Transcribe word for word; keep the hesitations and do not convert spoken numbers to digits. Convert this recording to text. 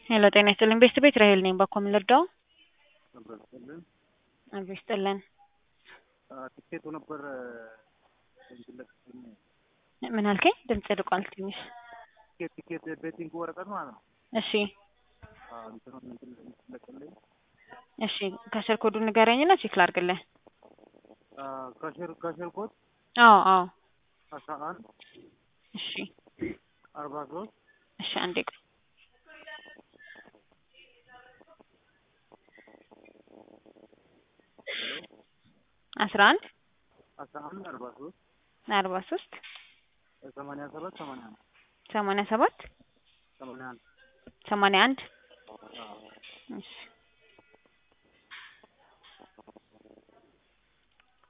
ሄሎ ጤና ይስጥልኝ ቤስት ቤት ራሄል ነኝ ባኮ ምን ልርዳው? ነበር አቤት ይስጥልን ትኬቱ ነበር እንግለጽ ምን አልከኝ? ድምጽ ርቋል ትንሽ ትኬት ትኬት ቤቲንግ ወረቀት ማለት ነው። እሺ አዎ እንትኑ እንግለጽልኝ እሺ ከስር ኮዱን ንገረኝና ቼክ ላድርግልህ። አ ከስር ከስር ኮድ አዎ አዎ አስራ አንድ እሺ አርባ ሶስት እሺ አንዴ ቆይ አስራ አንድ አስራ አንድ አርባ ሶስት አርባ ሶስት ሰማንያ ሰባት ሰማንያ አንድ ሰማንያ ሰባት ሰማንያ አንድ ሰማንያ አንድ አዎ እሺ